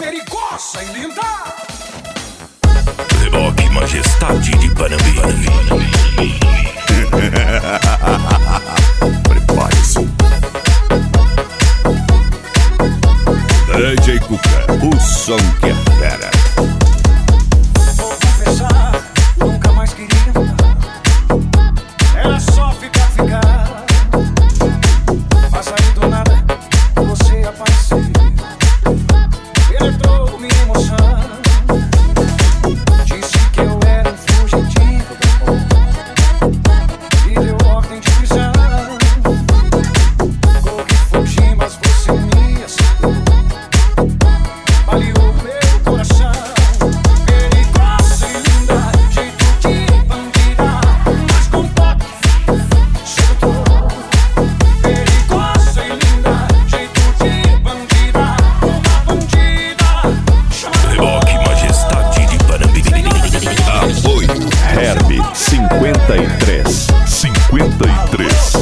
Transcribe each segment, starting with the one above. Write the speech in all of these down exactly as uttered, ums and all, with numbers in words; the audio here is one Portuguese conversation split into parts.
perigosa e linda. Reboque Majestade de Panambi. Prepare-se. D J Cuca, o som que é fera. Vou confessar, nunca mais queria mudar. Era só ficar, ficar. Mas aí do nada, você apareceu. Penetrou minha emoção. Disse que eu era um fugitivo do amor. E deu ordem de prisão. Corri, fugi, mas você me aceitou. Baleou meu coração. Perigosa e linda, jeito de bandida, mas com toque sedutor. Perigosa e linda, jeito de bandida, uma bandida chamada Reboque Majestade de Panambi. Apoio Herb cinquenta e três cinquenta e três.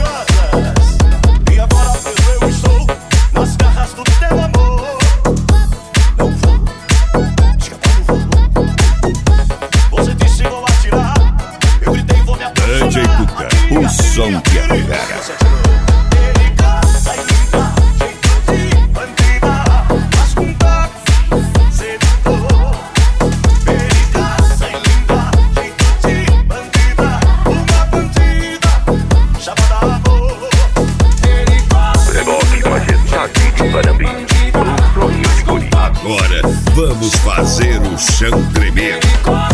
E agora mesmo eu estou nas garras do teu amor. Não vou escapar, não vou. Você disse vou atirar. Eu gritei vou me apaixonar. D J Cuca, o som que é fera. Você atirou. Perigosa e linda, jeito de bandida, mas com toque sedutor. Perigosa e linda, jeito de bandida, uma bandida chamada amor. Reboque Majestade de Panambi. O sonho de guri. Agora vamos fazer o chão tremer. perigosa.